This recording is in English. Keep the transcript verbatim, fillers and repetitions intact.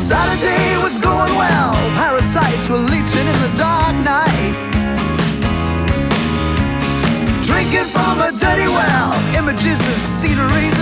Saturday was going well, parasites were leeching in the dark night. Drinking from a dirty well, images of scenery